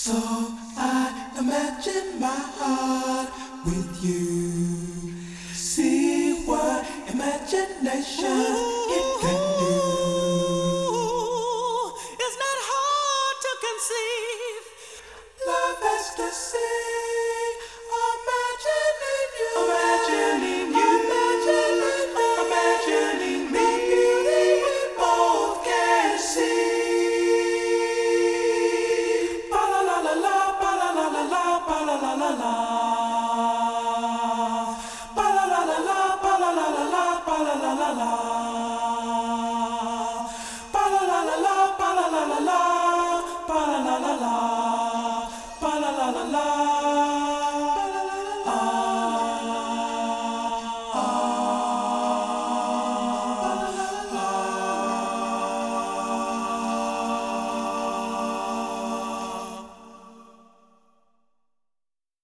So I imagine my heart with you. See what imagination it can do. It's not hard to conceive love ecstasy. Imagining you, imagining you, imagining me. The beauty we both can see. Ba la la la la, ba la la la la, ba la la la la. Ba la la la la, ba la la la la, ba la la la la. Ba la la la la, ba la la la la, ba la la la la, ba la la la la.